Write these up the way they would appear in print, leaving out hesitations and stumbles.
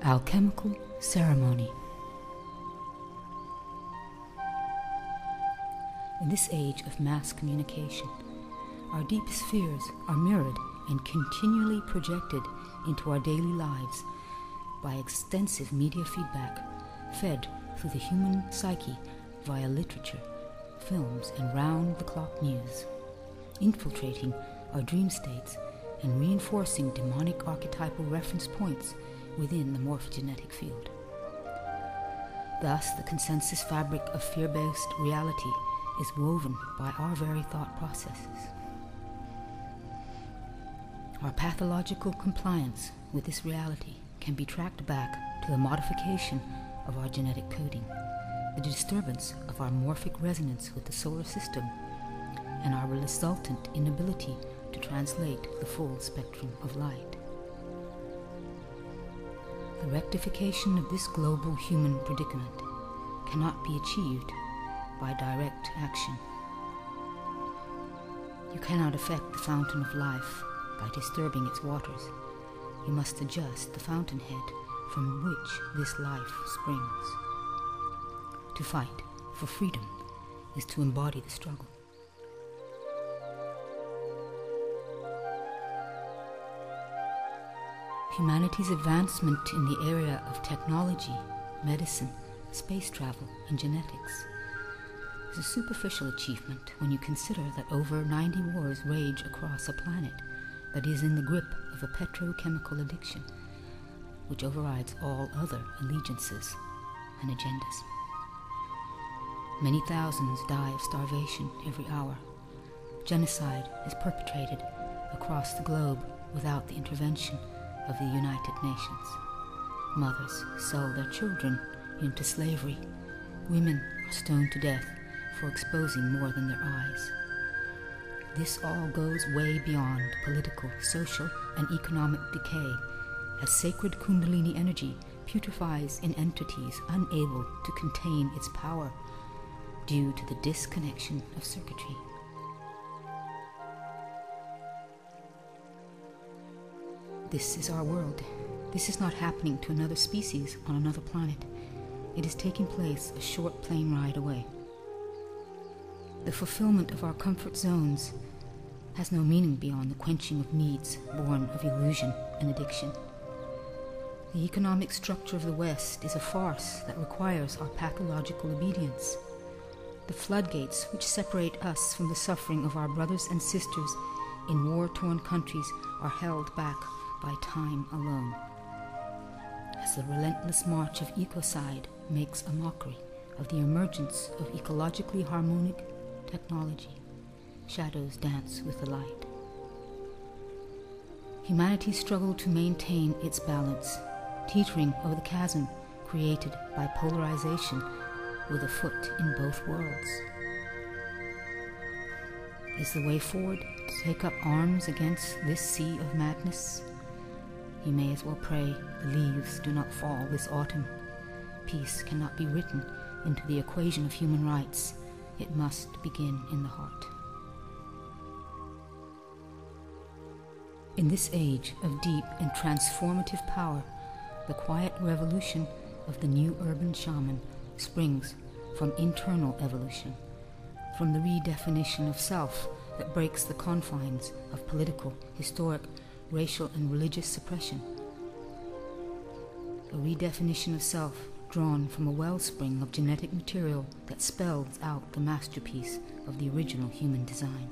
Alchemical ceremony. In this age of mass communication, our deepest fears are mirrored and continually projected into our daily lives by extensive media feedback fed through the human psyche via literature, films, and round-the-clock news, infiltrating our dream states and reinforcing demonic archetypal reference points within the morphogenetic field. Thus, the consensus fabric of fear-based reality is woven by our very thought processes. Our pathological compliance with this reality can be tracked back to the modification of our genetic coding, the disturbance of our morphic resonance with the solar system, and our resultant inability to translate the full spectrum of light. The rectification of this global human predicament cannot be achieved by direct action. You cannot affect the fountain of life by disturbing its waters. You must adjust the fountainhead from which this life springs. To fight for freedom is to embody the struggle. Humanity's advancement in the area of technology, medicine, space travel, and genetics is a superficial achievement when you consider that over 90 wars rage across a planet that is in the grip of a petrochemical addiction, which overrides all other allegiances and agendas. Many thousands die of starvation every hour. Genocide is perpetrated across the globe without the intervention of the United Nations. Mothers sell their children into slavery. Women are stoned to death for exposing more than their eyes. This all goes way beyond political, social, and economic decay, as sacred Kundalini energy putrefies in entities unable to contain its power due to the disconnection of circuitry. This is our world. This is not happening to another species on another planet. It is taking place a short plane ride away. The fulfillment of our comfort zones has no meaning beyond the quenching of needs born of illusion and addiction. The economic structure of the West is a farce that requires our pathological obedience. The floodgates which separate us from the suffering of our brothers and sisters in war-torn countries are held back by time alone. As the relentless march of ecocide makes a mockery of the emergence of ecologically harmonic technology, shadows dance with the light. Humanity's struggle to maintain its balance, teetering over the chasm created by polarization with a foot in both worlds. Is the way forward to take up arms against this sea of madness? You may as well pray the leaves do not fall this autumn. Peace cannot be written into the equation of human rights. It must begin in the heart. In this age of deep and transformative power, the quiet revolution of the new urban shaman springs from internal evolution, from the redefinition of self that breaks the confines of political, historic, racial, and religious suppression. A redefinition of self drawn from a wellspring of genetic material that spells out the masterpiece of the original human design.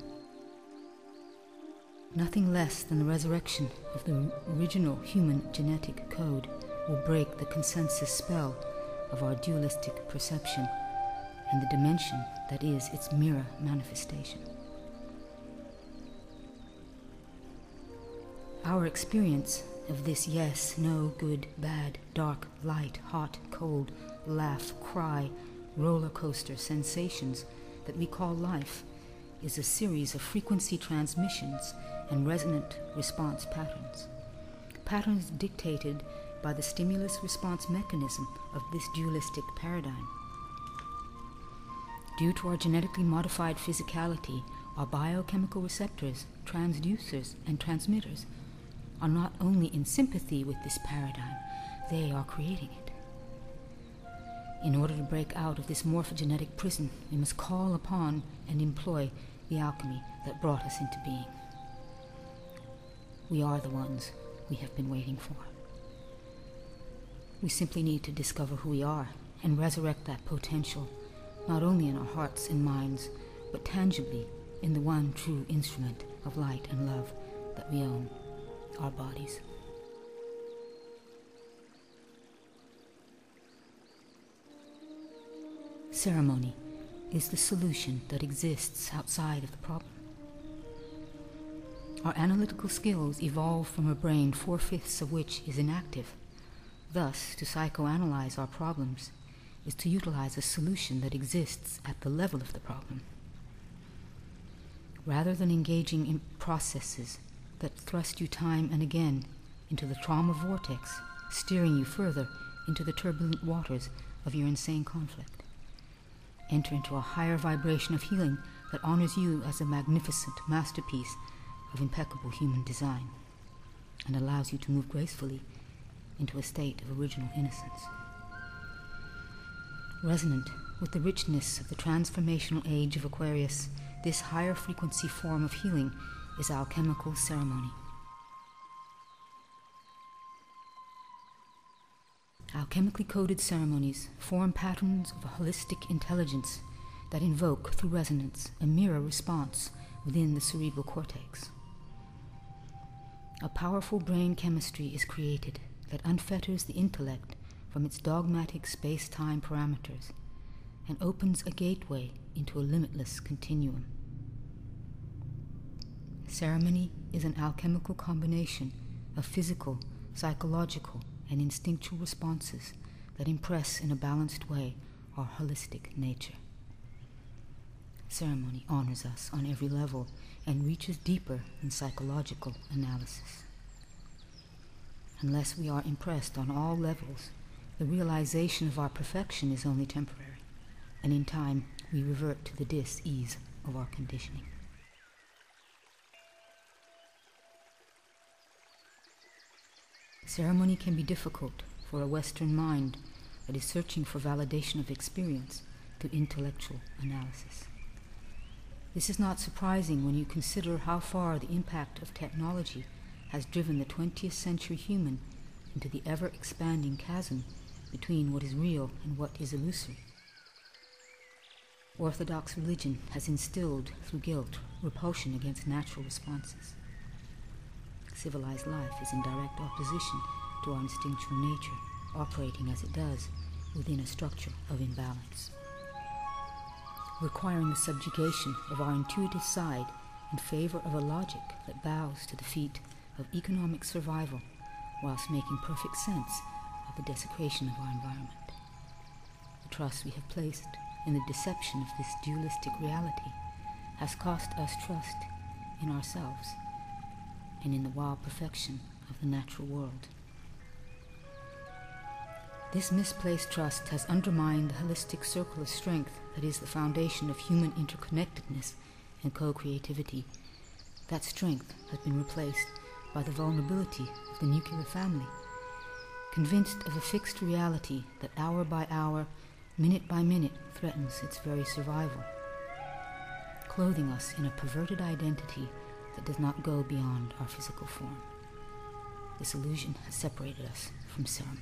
Nothing less than the resurrection of the original human genetic code will break the consensus spell of our dualistic perception and the dimension that is its mirror manifestation. Our experience of this yes, no, good, bad, dark, light, hot, cold, laugh, cry, roller coaster sensations that we call life is a series of frequency transmissions and resonant response patterns. Patterns dictated by the stimulus response mechanism of this dualistic paradigm. Due to our genetically modified physicality, our biochemical receptors, transducers, and transmitters are not only in sympathy with this paradigm, They are creating it. In order to break out of this morphogenetic prison, we must call upon and employ the alchemy that brought us into being. We are the ones we have been waiting for. We simply need to discover who we are and resurrect that potential, not only in our hearts and minds, but tangibly in the one true instrument of light and love that we own, our bodies. Ceremony is the solution that exists outside of the problem. Our analytical skills evolve from a brain 4/5 of which is inactive. Thus, to psychoanalyze our problems is to utilize a solution that exists at the level of the problem. Rather than engaging in processes that thrust you time and again into the trauma vortex, steering you further into the turbulent waters of your insane conflict, enter into a higher vibration of healing that honors you as a magnificent masterpiece of impeccable human design and allows you to move gracefully into a state of original innocence. Resonant with the richness of the transformational age of Aquarius, this higher frequency form of healing is alchemical ceremony. Alchemically coded ceremonies form patterns of a holistic intelligence that invoke, through resonance, a mirror response within the cerebral cortex. A powerful brain chemistry is created that unfetters the intellect from its dogmatic space-time parameters and opens a gateway into a limitless continuum. Ceremony is an alchemical combination of physical, psychological, and instinctual responses that impress in a balanced way our holistic nature. Ceremony honors us on every level and reaches deeper than psychological analysis. Unless we are impressed on all levels, the realization of our perfection is only temporary, and in time we revert to the dis-ease of our conditioning. Ceremony can be difficult for a Western mind that is searching for validation of experience through intellectual analysis. This is not surprising when you consider how far the impact of technology has driven the 20th century human into the ever-expanding chasm between what is real and what is illusory. Orthodox religion has instilled through guilt repulsion against natural responses. Civilized life is in direct opposition to our instinctual nature, operating as it does within a structure of imbalance, requiring the subjugation of our intuitive side in favor of a logic that bows to the feet of economic survival whilst making perfect sense of the desecration of our environment. The trust we have placed in the deception of this dualistic reality has cost us trust in ourselves and in the wild perfection of the natural world. This misplaced trust has undermined the holistic circle of strength that is the foundation of human interconnectedness and co-creativity. That strength has been replaced by the vulnerability of the nuclear family, convinced of a fixed reality that hour by hour, minute by minute, threatens its very survival, clothing us in a perverted identity that does not go beyond our physical form. This illusion has separated us from ceremony.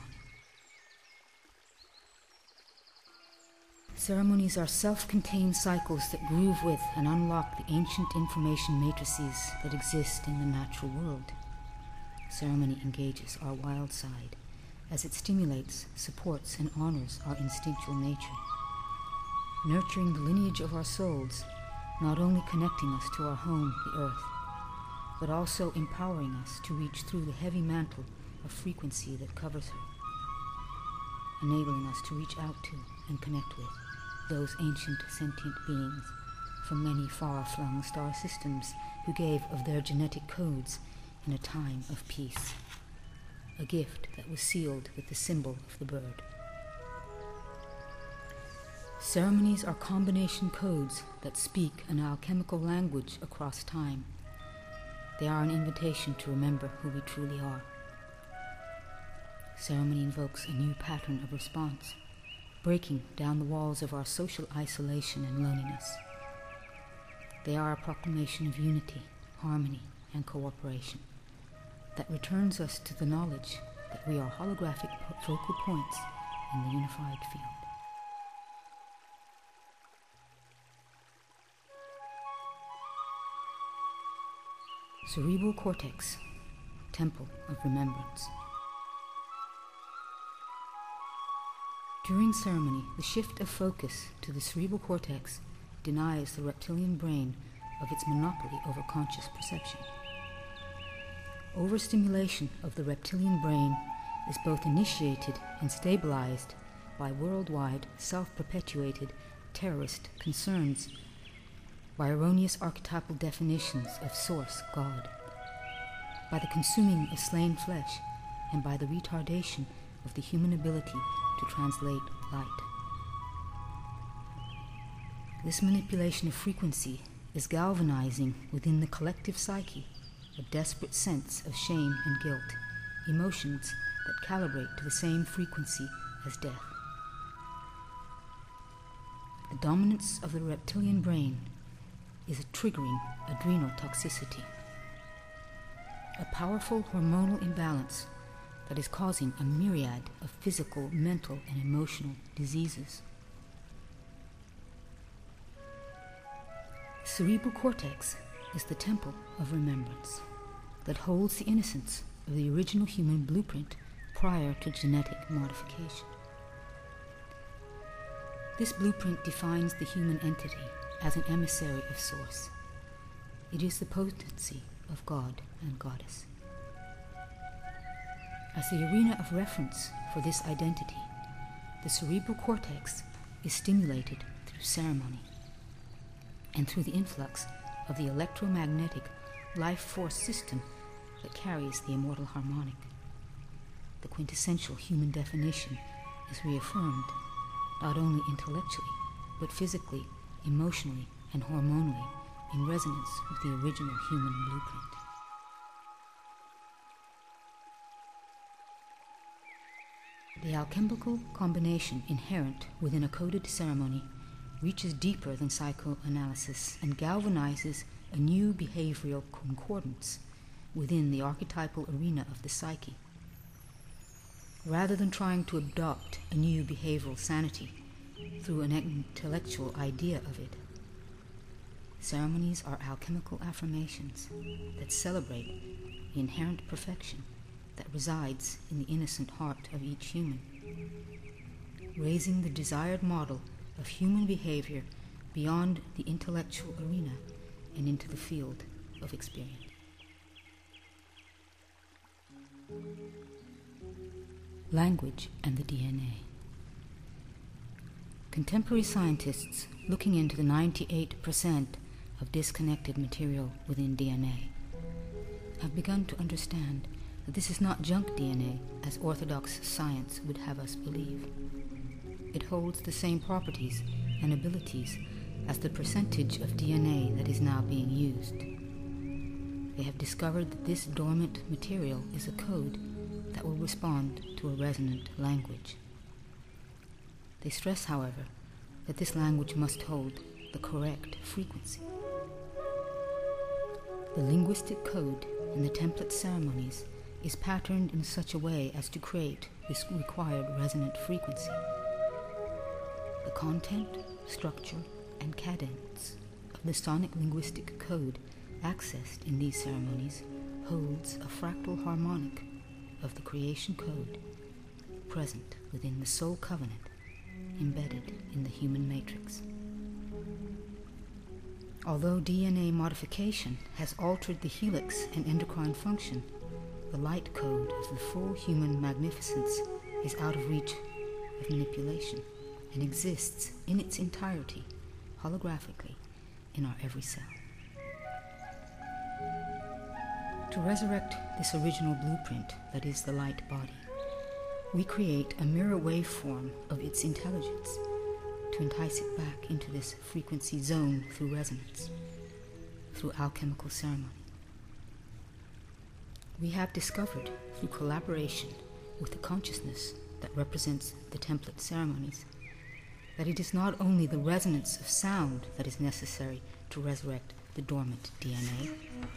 Ceremonies are self-contained cycles that groove with and unlock the ancient information matrices that exist in the natural world. Ceremony engages our wild side as it stimulates, supports, and honors our instinctual nature, nurturing the lineage of our souls, not only connecting us to our home, the earth, but also empowering us to reach through the heavy mantle of frequency that covers her, enabling us to reach out to and connect with those ancient sentient beings from many far-flung star systems who gave of their genetic codes in a time of peace, a gift that was sealed with the symbol of the bird. Ceremonies are combination codes that speak an alchemical language across time. They are an invitation to remember who we truly are. ceremony invokes a new pattern of response, breaking down the walls of our social isolation and loneliness. They are a proclamation of unity, harmony, and cooperation that returns us to the knowledge that we are holographic focal points in the unified field. Cerebral cortex, temple of remembrance. During ceremony, the shift of focus to the cerebral cortex denies the reptilian brain of its monopoly over conscious perception. Overstimulation of the reptilian brain is both initiated and stabilized by worldwide self-perpetuated terrorist concerns, by erroneous archetypal definitions of source, God, by the consuming of slain flesh, and by the retardation of the human ability to translate light. This manipulation of frequency is galvanizing within the collective psyche a desperate sense of shame and guilt, emotions that calibrate to the same frequency as death. The dominance of the reptilian brain is triggering adrenal toxicity, a powerful hormonal imbalance that is causing a myriad of physical, mental, and emotional diseases. Cerebral cortex is the temple of remembrance that holds the innocence of the original human blueprint prior to genetic modification. This blueprint defines the human entity as an emissary of Source. It is the potency of God and Goddess. As the arena of reference for this identity, the cerebral cortex is stimulated through ceremony and through the influx of the electromagnetic life force system that carries the immortal harmonic. The quintessential human definition is reaffirmed not only intellectually, but physically, emotionally, and hormonally in resonance with the original human blueprint. The alchemical combination inherent within a coded ceremony reaches deeper than psychoanalysis and galvanizes a new behavioral concordance within the archetypal arena of the psyche. Rather than trying to adopt a new behavioral sanity through an intellectual idea of it, ceremonies are alchemical affirmations that celebrate the inherent perfection that resides in the innocent heart of each human, raising the desired model of human behavior beyond the intellectual arena and into the field of experience. Language and the DNA. Contemporary scientists looking into the 98% of disconnected material within DNA have begun to understand that this is not junk DNA as orthodox science would have us believe. It holds the same properties and abilities as the percentage of DNA that is now being used. They have discovered that this dormant material is a code that will respond to a resonant language. They stress, however, that this language must hold the correct frequency. The linguistic code in the template ceremonies is patterned in such a way as to create this required resonant frequency. The content, structure, and cadence of the sonic linguistic code accessed in these ceremonies holds a fractal harmonic of the creation code present within the soul covenant embedded in the human matrix. Although DNA modification has altered the helix and endocrine function, the light code of the full human magnificence is out of reach of manipulation and exists in its entirety, holographically, in our every cell. To resurrect this original blueprint that is the light body, we create a mirror waveform of its intelligence to entice it back into this frequency zone through resonance, through alchemical ceremony. We have discovered through collaboration with the consciousness that represents the template ceremonies, that it is not only the resonance of sound that is necessary to resurrect the dormant DNA.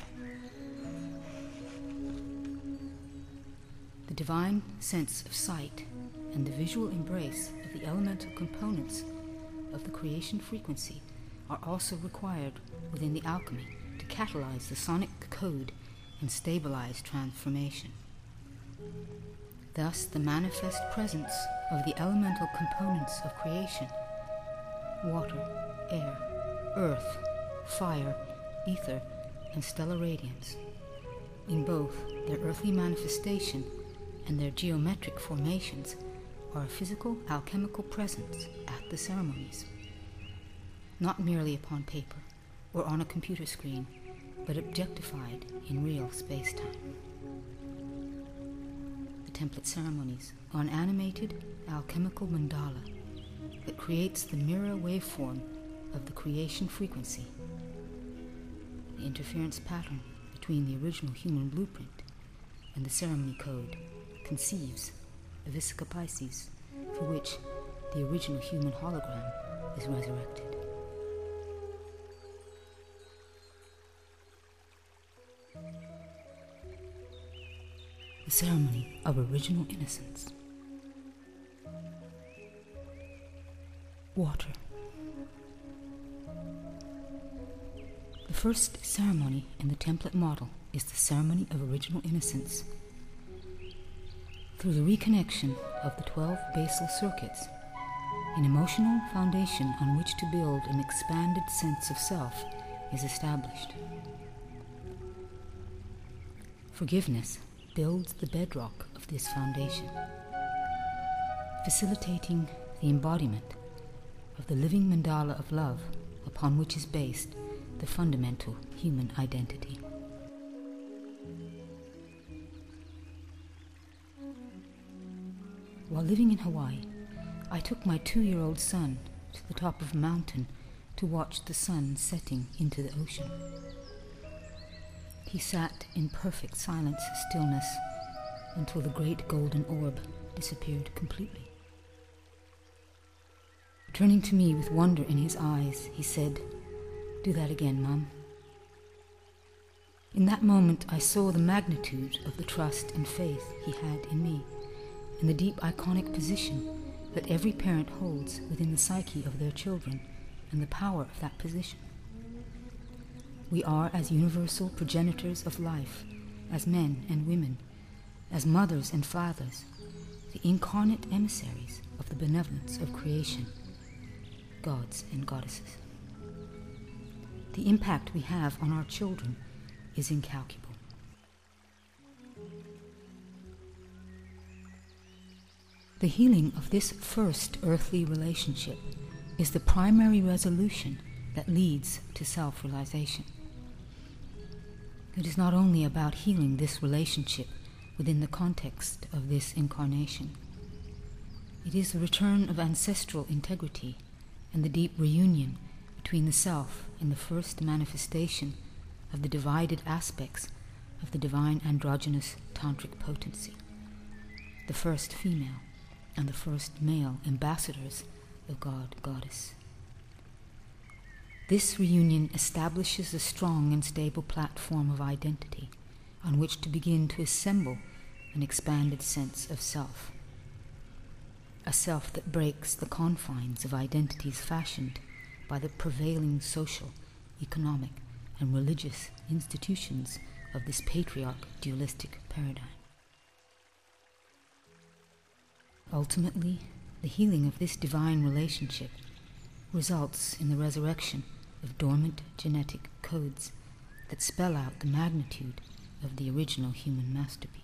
The divine sense of sight and the visual embrace of the elemental components of the creation frequency are also required within the alchemy to catalyze the sonic code and stabilize transformation. Thus, the manifest presence of the elemental components of creation, water, air, earth, fire, ether, and stellar radiance, in both their earthly manifestation and their geometric formations, are a physical alchemical presence at the ceremonies, not merely upon paper or on a computer screen, but objectified in real space-time. The template ceremonies are an animated alchemical mandala that creates the mirror waveform of the creation frequency. The interference pattern between the original human blueprint and the ceremony code conceives a Vesica Pisces, for which the original human hologram is resurrected. The ceremony of original innocence. Water. The first ceremony in the template model is the ceremony of original innocence. Through the reconnection of the 12 basal circuits, an emotional foundation on which to build an expanded sense of self is established. Forgiveness builds the bedrock of this foundation, facilitating the embodiment of the living mandala of love upon which is based the fundamental human identity. While living in Hawaii, I took my 2-year-old son to the top of a mountain to watch the sun setting into the ocean. He sat in perfect silence, stillness, until the great golden orb disappeared completely. Turning to me with wonder in his eyes, he said, "Do that again, Mom." In that moment, I saw the magnitude of the trust and faith he had in me, and the deep iconic position that every parent holds within the psyche of their children, and the power of that position. We are as universal progenitors of life, as men and women, as mothers and fathers, the incarnate emissaries of the benevolence of creation, gods and goddesses. The impact we have on our children is incalculable. The healing of this first earthly relationship is the primary resolution that leads to self-realization. It is not only about healing this relationship within the context of this incarnation. It is the return of ancestral integrity and the deep reunion between the self and the first manifestation of the divided aspects of the divine androgynous tantric potency, the first female and the first male ambassadors of God, Goddess. This reunion establishes a strong and stable platform of identity on which to begin to assemble an expanded sense of self, a self that breaks the confines of identities fashioned by the prevailing social, economic, and religious institutions of this patriarch dualistic paradigm. Ultimately, the healing of this divine relationship results in the resurrection of dormant genetic codes that spell out the magnitude of the original human masterpiece.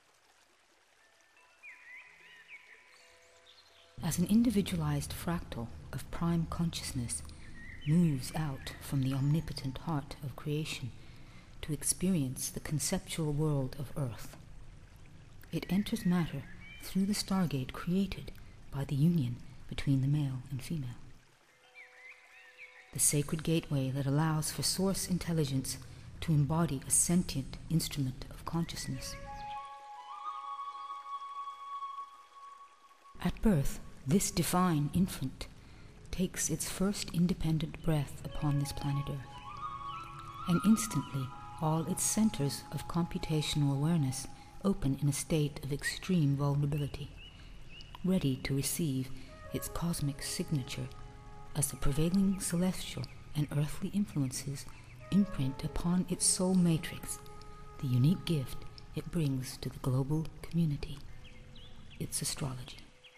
As an individualized fractal of prime consciousness moves out from the omnipotent heart of creation to experience the conceptual world of Earth, it enters matter through the stargate created by the union between the male and female. The sacred gateway that allows for source intelligence to embody a sentient instrument of consciousness. At birth, this divine infant takes its first independent breath upon this planet Earth, and instantly all its centers of computational awareness open in a state of extreme vulnerability, ready to receive its cosmic signature as the prevailing celestial and earthly influences imprint upon its soul matrix the unique gift it brings to the global community, its astrology.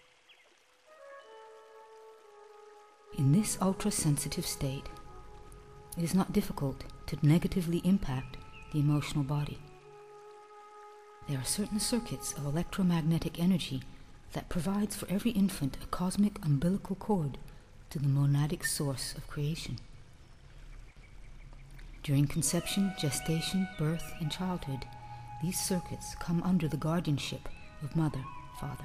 In this ultra-sensitive state, it is not difficult to negatively impact the emotional body. There are certain circuits of electromagnetic energy that provides for every infant a cosmic umbilical cord to the monadic source of creation. During conception, gestation, birth, and childhood, these circuits come under the guardianship of mother, father.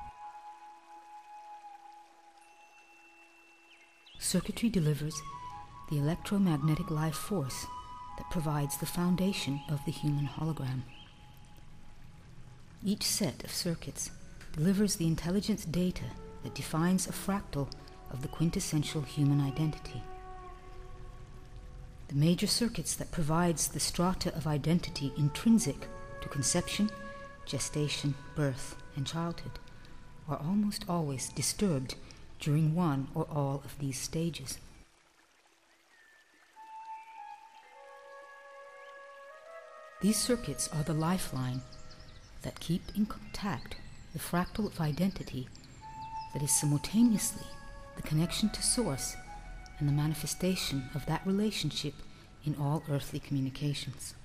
Circuitry delivers the electromagnetic life force that provides the foundation of the human hologram. Each set of circuits delivers the intelligence data that defines a fractal of the quintessential human identity. The major circuits that provides the strata of identity intrinsic to conception, gestation, birth, and childhood are almost always disturbed during one or all of these stages. These circuits are the lifeline that keep in contact the fractal of identity that is simultaneously the connection to Source and the manifestation of that relationship in all earthly communications.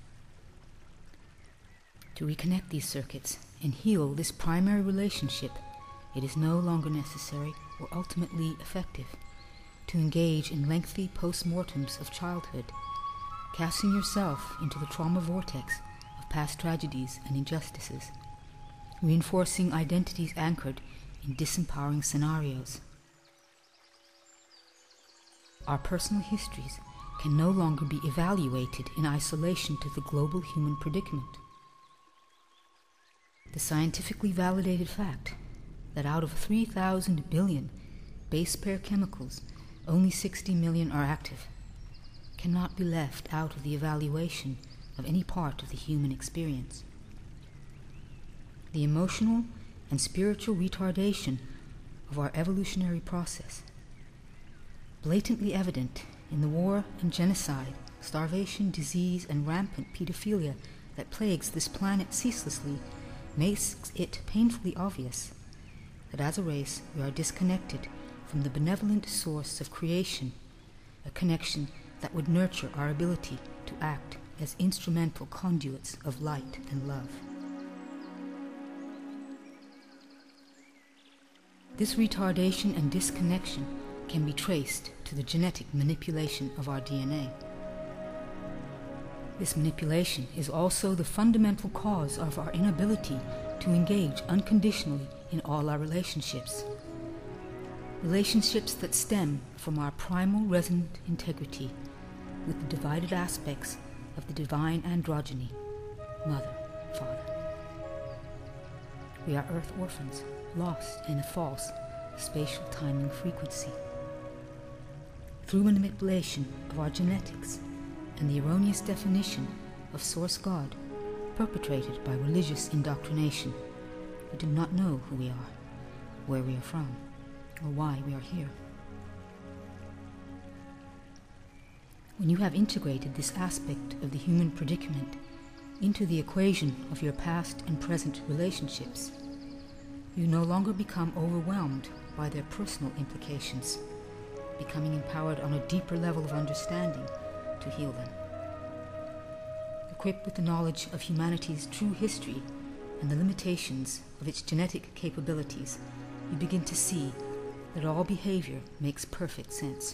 To reconnect these circuits and heal this primary relationship, it is no longer necessary or ultimately effective to engage in lengthy post-mortems of childhood, casting yourself into the trauma vortex of past tragedies and injustices, reinforcing identities anchored in disempowering scenarios. Our personal histories can no longer be evaluated in isolation to the global human predicament. The scientifically validated fact that out of 3,000 billion base pair chemicals, only 60 million are active, cannot be left out of the evaluation of any part of the human experience. The emotional and spiritual retardation of our evolutionary process, blatantly evident in the war and genocide, starvation, disease, and rampant pedophilia that plagues this planet ceaselessly, makes it painfully obvious that as a race we are disconnected from the benevolent source of creation, a connection that would nurture our ability to act as instrumental conduits of light and love. This retardation and disconnection can be traced to the genetic manipulation of our DNA. This manipulation is also the fundamental cause of our inability to engage unconditionally in all our relationships. Relationships that stem from our primal resonant integrity with the divided aspects of the divine androgyny, mother, father. We are earth orphans, lost in a false spatial timing frequency. Through manipulation of our genetics and the erroneous definition of Source God perpetrated by religious indoctrination, we do not know who we are, where we are from, or why we are here. When you have integrated this aspect of the human predicament into the equation of your past and present relationships, you no longer become overwhelmed by their personal implications, becoming empowered on a deeper level of understanding to heal them. Equipped with the knowledge of humanity's true history and the limitations of its genetic capabilities, you begin to see that all behavior makes perfect sense.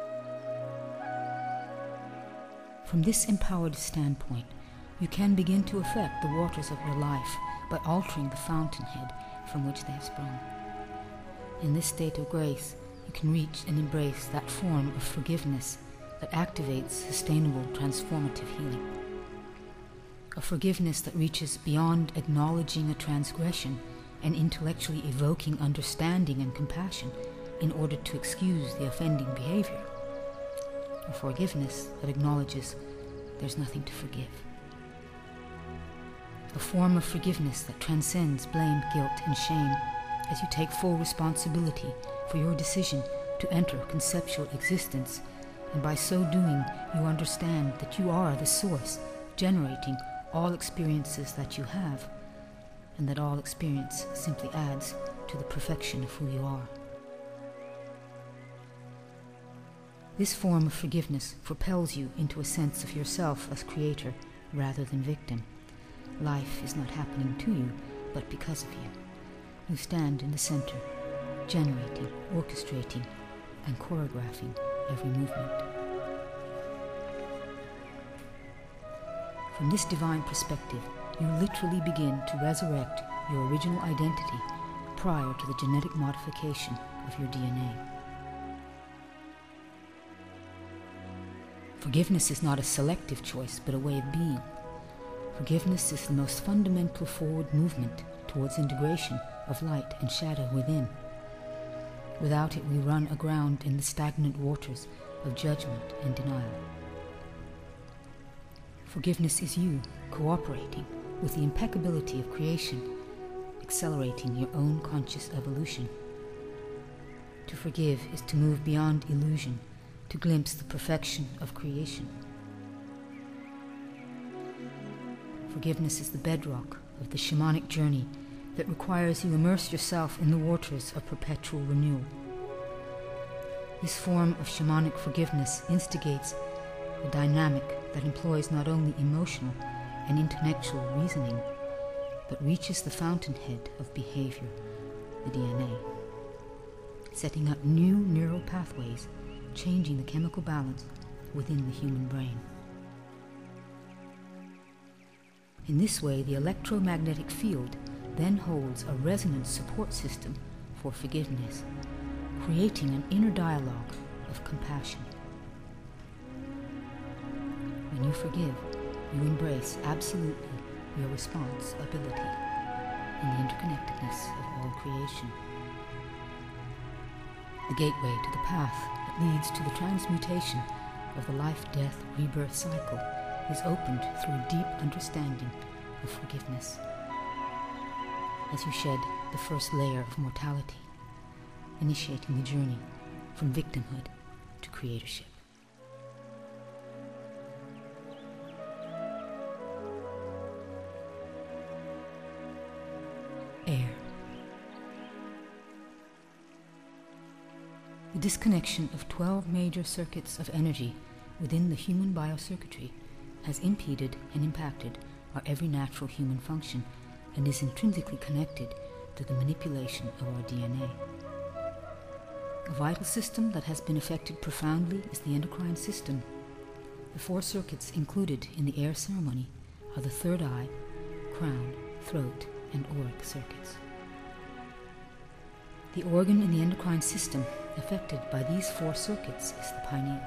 From this empowered standpoint, you can begin to affect the waters of your life by altering the fountainhead from which they have sprung. In this state of grace, you can reach and embrace that form of forgiveness that activates sustainable transformative healing. A forgiveness that reaches beyond acknowledging a transgression and intellectually evoking understanding and compassion in order to excuse the offending behavior. A forgiveness that acknowledges there's nothing to forgive. A form of forgiveness that transcends blame, guilt, and shame as you take full responsibility for your decision to enter conceptual existence, and by so doing you understand that you are the source generating all experiences that you have, and that all experience simply adds to the perfection of who you are. This form of forgiveness propels you into a sense of yourself as creator rather than victim. Life is not happening to you, but because of you. You stand in the center, generating, orchestrating, and choreographing every movement. From this divine perspective, you literally begin to resurrect your original identity prior to the genetic modification of your DNA. Forgiveness is not a selective choice, but a way of being. Forgiveness is the most fundamental forward movement towards integration of light and shadow within. Without it, we run aground in the stagnant waters of judgment and denial. Forgiveness is you cooperating with the impeccability of creation, accelerating your own conscious evolution. To forgive is to move beyond illusion, to glimpse the perfection of creation. Forgiveness is the bedrock of the shamanic journey that requires you immerse yourself in the waters of perpetual renewal. This form of shamanic forgiveness instigates a dynamic that employs not only emotional and intellectual reasoning, but reaches the fountainhead of behavior, the DNA, setting up new neural pathways, changing the chemical balance within the human brain. In this way, the electromagnetic field then holds a resonance support system for forgiveness, creating an inner dialogue of compassion. When you forgive, you embrace absolutely your responsibility in the interconnectedness of all creation. The gateway to the path that leads to the transmutation of the life-death rebirth cycle is opened through a deep understanding of forgiveness. As you shed the first layer of mortality, initiating the journey from victimhood to creatorship. Air. The disconnection of 12 major circuits of energy within the human biocircuitry has impeded and impacted our every natural human function and is intrinsically connected to the manipulation of our DNA. A vital system that has been affected profoundly is the endocrine system. The 4 circuits included in the air ceremony are the third eye, crown, throat, and auric circuits. The organ in the endocrine system affected by these 4 circuits is the pineal.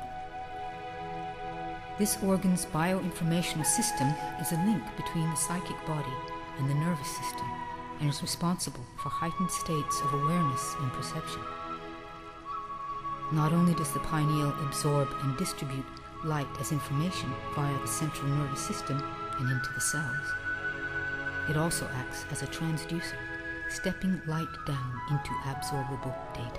This organ's bioinformational system is a link between the psychic body and the nervous system, and is responsible for heightened states of awareness and perception. Not only does the pineal absorb and distribute light as information via the central nervous system and into the cells, it also acts as a transducer, stepping light down into absorbable data.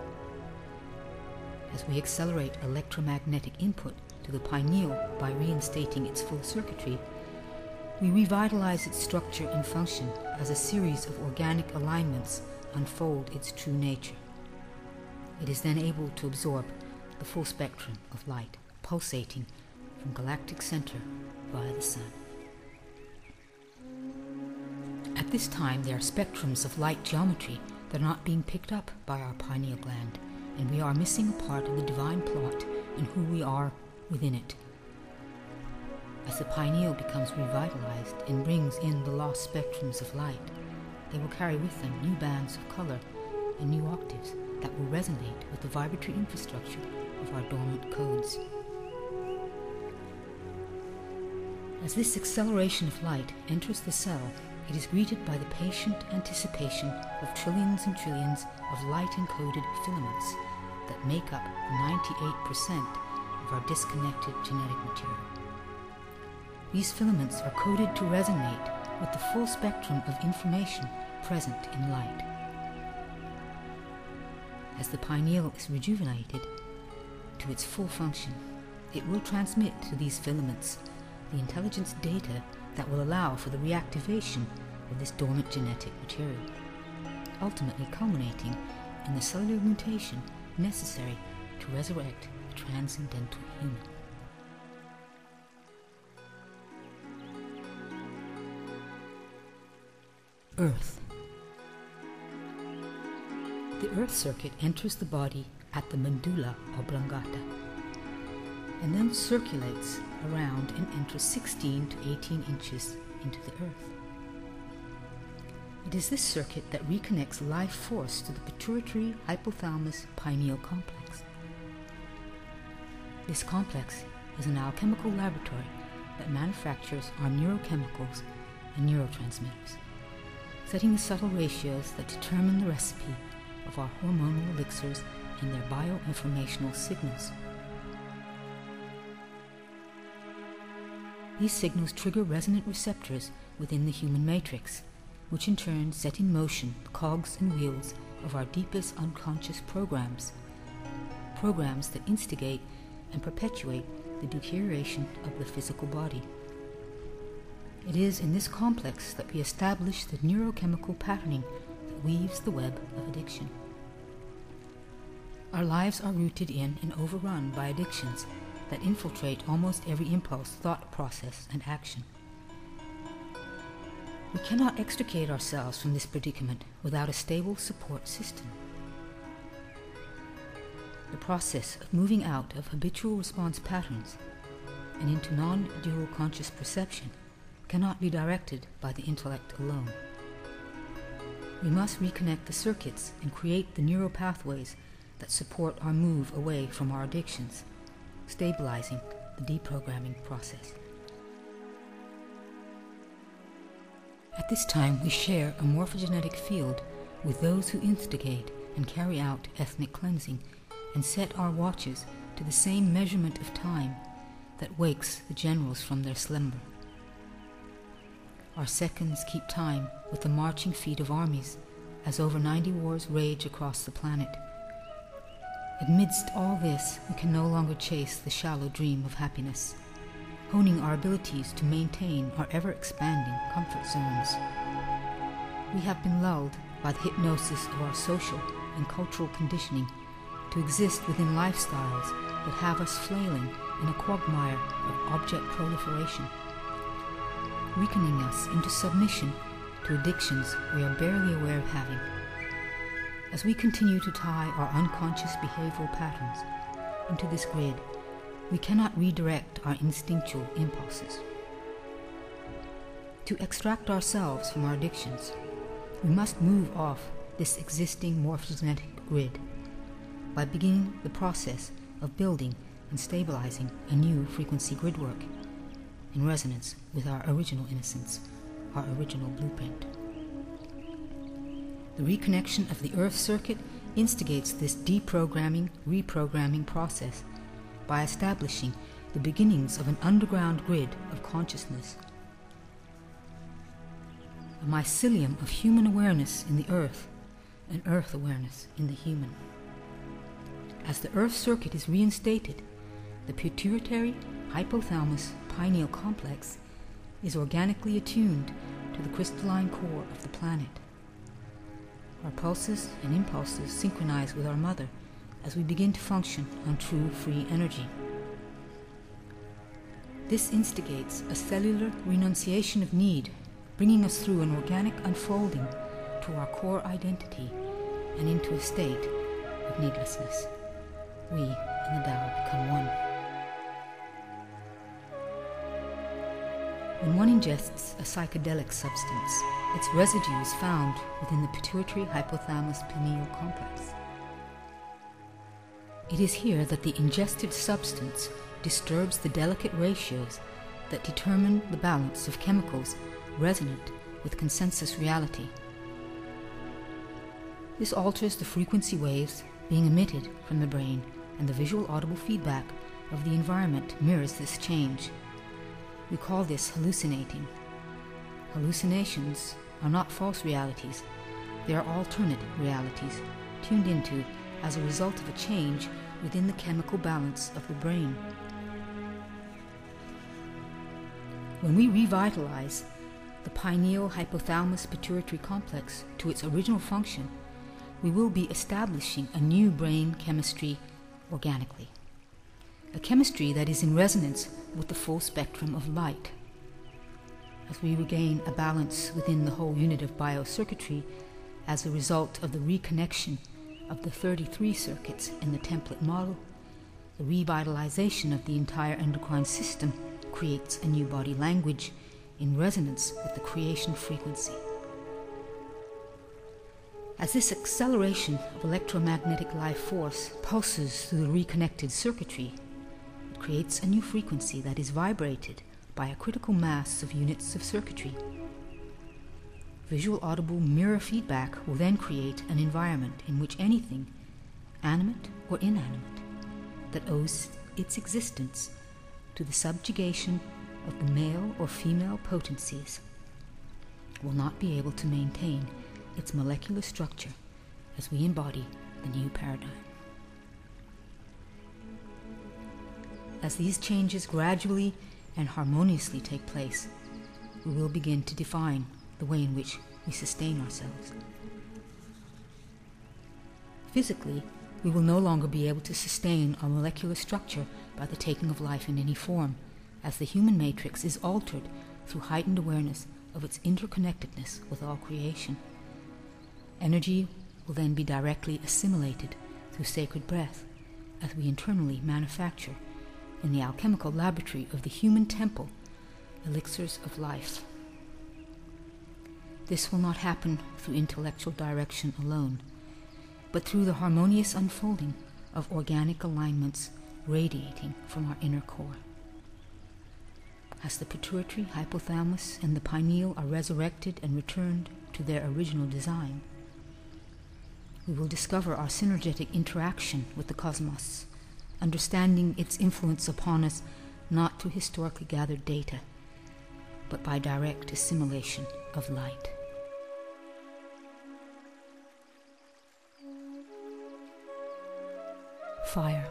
As we accelerate electromagnetic input to the pineal by reinstating its full circuitry, we revitalize its structure and function as a series of organic alignments unfold its true nature. It is then able to absorb the full spectrum of light pulsating from galactic center via the sun. At this time, there are spectrums of light geometry that are not being picked up by our pineal gland, and we are missing a part of the divine plot and who we are within it. As the pineal becomes revitalized and brings in the lost spectrums of light, they will carry with them new bands of color and new octaves that will resonate with the vibratory infrastructure of our dormant codes. As this acceleration of light enters the cell, it is greeted by the patient anticipation of trillions and trillions of light-encoded filaments that make up 98% of our disconnected genetic material. These filaments are coded to resonate with the full spectrum of information present in light. As the pineal is rejuvenated to its full function, it will transmit to these filaments the intelligence data that will allow for the reactivation of this dormant genetic material, ultimately culminating in the cellular mutation necessary to resurrect the transcendental human. Earth. The Earth circuit enters the body at the medulla oblongata and then circulates around and enters 16 to 18 inches into the Earth. It is this circuit that reconnects life force to the pituitary hypothalamus pineal complex. This complex is an alchemical laboratory that manufactures our neurochemicals and neurotransmitters, setting the subtle ratios that determine the recipe of our hormonal elixirs and their bioinformational signals. These signals trigger resonant receptors within the human matrix, which in turn set in motion the cogs and wheels of our deepest unconscious programs that instigate and perpetuate the deterioration of the physical body. It is in this complex that we establish the neurochemical patterning that weaves the web of addiction. Our lives are rooted in and overrun by addictions that infiltrate almost every impulse, thought process, and action. We cannot extricate ourselves from this predicament without a stable support system. The process of moving out of habitual response patterns and into non-dual conscious perception cannot be directed by the intellect alone. We must reconnect the circuits and create the neural pathways that support our move away from our addictions, stabilizing the deprogramming process. At this time, we share a morphogenetic field with those who instigate and carry out ethnic cleansing and set our watches to the same measurement of time that wakes the generals from their slumber. Our seconds keep time with the marching feet of armies as over 90 wars rage across the planet. Amidst all this, we can no longer chase the shallow dream of happiness, honing our abilities to maintain our ever-expanding comfort zones. We have been lulled by the hypnosis of our social and cultural conditioning to exist within lifestyles that have us flailing in a quagmire of object proliferation, weakening us into submission to addictions we are barely aware of having. As we continue to tie our unconscious behavioral patterns into this grid, we cannot redirect our instinctual impulses. To extract ourselves from our addictions, we must move off this existing morphogenetic grid by beginning the process of building and stabilizing a new frequency gridwork in resonance with our original innocence, our original blueprint. The reconnection of the Earth circuit instigates this deprogramming, reprogramming process by establishing the beginnings of an underground grid of consciousness, a mycelium of human awareness in the Earth and Earth awareness in the human. As the Earth circuit is reinstated, the pituitary hypothalamus pineal complex is organically attuned to the crystalline core of the planet. Our pulses and impulses synchronize with our mother as we begin to function on true free energy. This instigates a cellular renunciation of need, bringing us through an organic unfolding to our core identity and into a state of needlessness. We and the Tao become one. When one ingests a psychedelic substance, its residue is found within the pituitary hypothalamus pineal complex. It is here that the ingested substance disturbs the delicate ratios that determine the balance of chemicals resonant with consensus reality. This alters the frequency waves being emitted from the brain, and the visual audible feedback of the environment mirrors this change. We call this hallucinating. Hallucinations are not false realities. They are alternate realities, tuned into as a result of a change within the chemical balance of the brain. When we revitalize the pineal hypothalamus pituitary complex to its original function, we will be establishing a new brain chemistry organically. A chemistry that is in resonance with the full spectrum of light. As we regain a balance within the whole unit of biocircuitry as a result of the reconnection of the 33 circuits in the template model, the revitalization of the entire endocrine system creates a new body language in resonance with the creation frequency. As this acceleration of electromagnetic life force pulses through the reconnected circuitry, it creates a new frequency that is vibrated by a critical mass of units of circuitry. Visual audible mirror feedback will then create an environment in which anything, animate or inanimate, that owes its existence to the subjugation of the male or female potencies will not be able to maintain its molecular structure as we embody the new paradigm. As these changes gradually and harmoniously take place, we will begin to define the way in which we sustain ourselves. Physically, we will no longer be able to sustain our molecular structure by the taking of life in any form, as the human matrix is altered through heightened awareness of its interconnectedness with all creation. Energy will then be directly assimilated through sacred breath as we internally manufacture in the alchemical laboratory of the human temple elixirs of life. This will not happen through intellectual direction alone, but through the harmonious unfolding of organic alignments radiating from our inner core. As the pituitary, hypothalamus, and the pineal are resurrected and returned to their original design, we will discover our synergetic interaction with the cosmos, understanding its influence upon us not through historically gathered data, but by direct assimilation of light. Fire.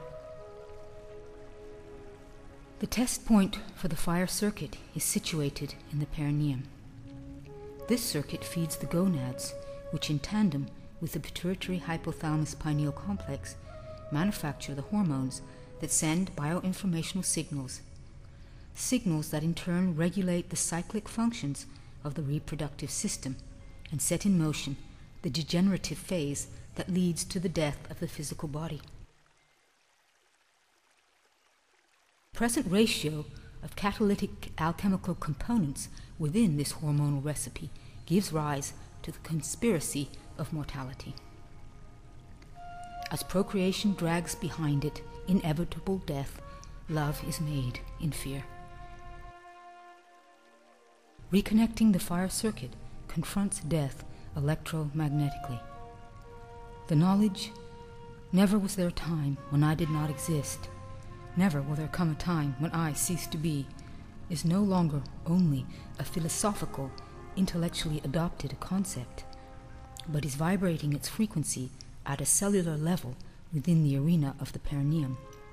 The test point for the fire circuit is situated in the perineum. This circuit feeds the gonads, which in tandem with the pituitary hypothalamus pineal complex manufacture the hormones that send bioinformational signals, signals that in turn regulate the cyclic functions of the reproductive system and set in motion the degenerative phase that leads to the death of the physical body. The present ratio of catalytic alchemical components within this hormonal recipe gives rise to the conspiracy of mortality. As procreation drags behind it inevitable death, love is made in fear. Reconnecting the fire circuit confronts death electromagnetically. The knowledge, never was there a time when I did not exist, never will there come a time when I cease to be, is no longer only a philosophical, intellectually adopted concept, but is vibrating its frequency at a cellular level within the arena of the perineum.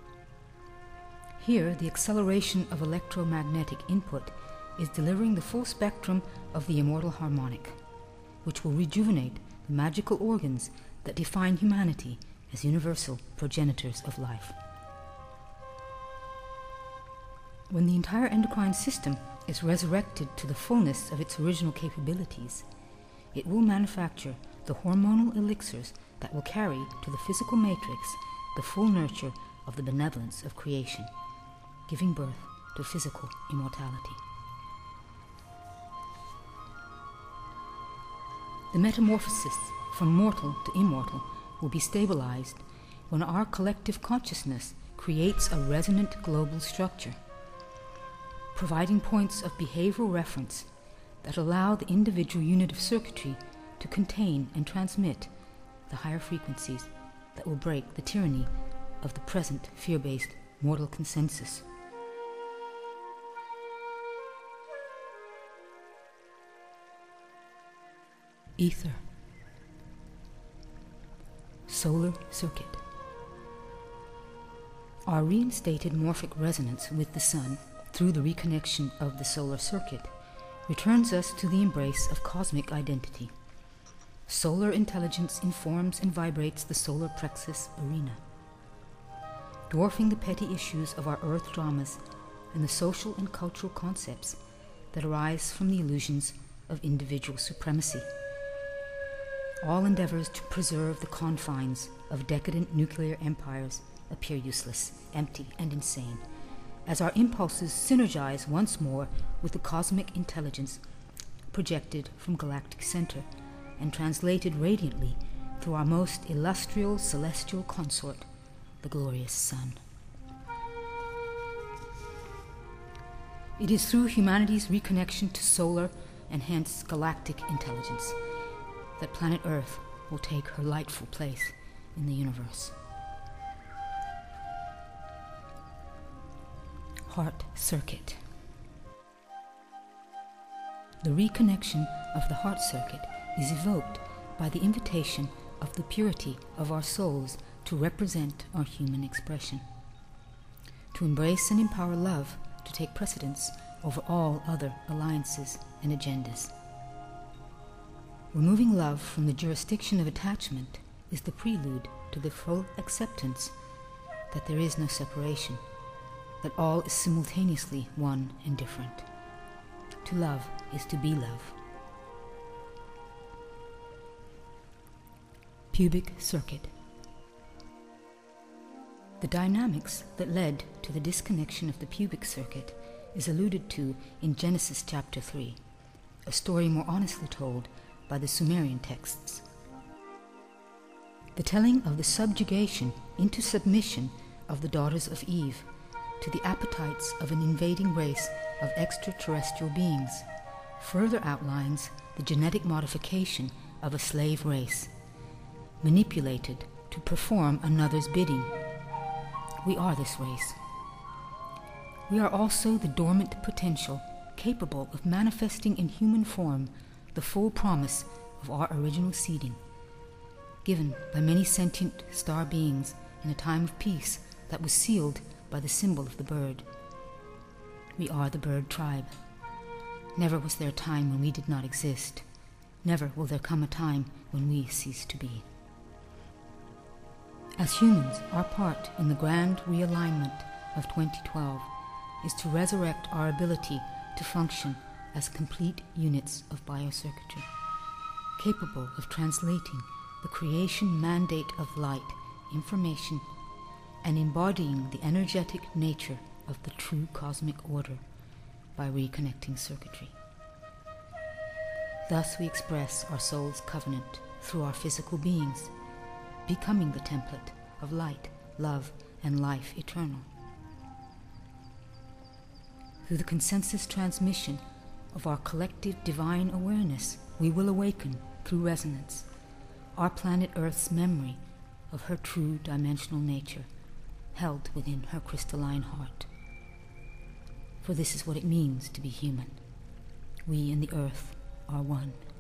Here, the acceleration of electromagnetic input is delivering the full spectrum of the immortal harmonic, which will rejuvenate the magical organs that define humanity as universal progenitors of life. When the entire endocrine system is resurrected to the fullness of its original capabilities, it will manufacture the hormonal elixirs that will carry to the physical matrix the full nurture of the benevolence of creation, giving birth to physical immortality. The metamorphosis from mortal to immortal will be stabilized when our collective consciousness creates a resonant global structure, providing points of behavioral reference that allow the individual unit of circuitry to contain and transmit the higher frequencies that will break the tyranny of the present fear-based mortal consensus. Ether. Solar circuit. Our reinstated morphic resonance with the Sun through the reconnection of the solar circuit returns us to the embrace of cosmic identity. Solar intelligence informs and vibrates the solar plexus arena, dwarfing the petty issues of our earth dramas and the social and cultural concepts that arise from the illusions of individual supremacy. All endeavors to preserve the confines of decadent nuclear empires appear useless, empty, and insane, as our impulses synergize once more with the cosmic intelligence projected from galactic center and translated radiantly through our most illustrious celestial consort, the glorious Sun. It is through humanity's reconnection to solar and hence galactic intelligence that planet Earth will take her rightful place in the universe. Heart circuit. The reconnection of the heart circuit is evoked by the invitation of the purity of our souls to represent our human expression, to embrace and empower love to take precedence over all other alliances and agendas. Removing love from the jurisdiction of attachment is the prelude to the full acceptance that there is no separation, that all is simultaneously one and different. To love is to be love. Pubic circuit. The dynamics that led to the disconnection of the pubic circuit is alluded to in Genesis chapter 3, a story more honestly told by the Sumerian texts. The telling of the subjugation into submission of the daughters of Eve to the appetites of an invading race of extraterrestrial beings further outlines the genetic modification of a slave race, manipulated to perform another's bidding. We are this race. We are also the dormant potential capable of manifesting in human form the full promise of our original seeding, given by many sentient star beings in a time of peace that was sealed by the symbol of the bird. We are the bird tribe. Never was there a time when we did not exist. Never will there come a time when we cease to be. As humans, our part in the grand realignment of 2012 is to resurrect our ability to function as complete units of biocircuitry, capable of translating the creation mandate of light, information, and embodying the energetic nature of the true cosmic order by reconnecting circuitry. Thus we express our soul's covenant through our physical beings, becoming the template of light, love, and life eternal. Through the consensus transmission of our collective divine awareness, we will awaken through resonance our planet Earth's memory of her true dimensional nature, held within her crystalline heart. For this is what it means to be human. We and the Earth are one.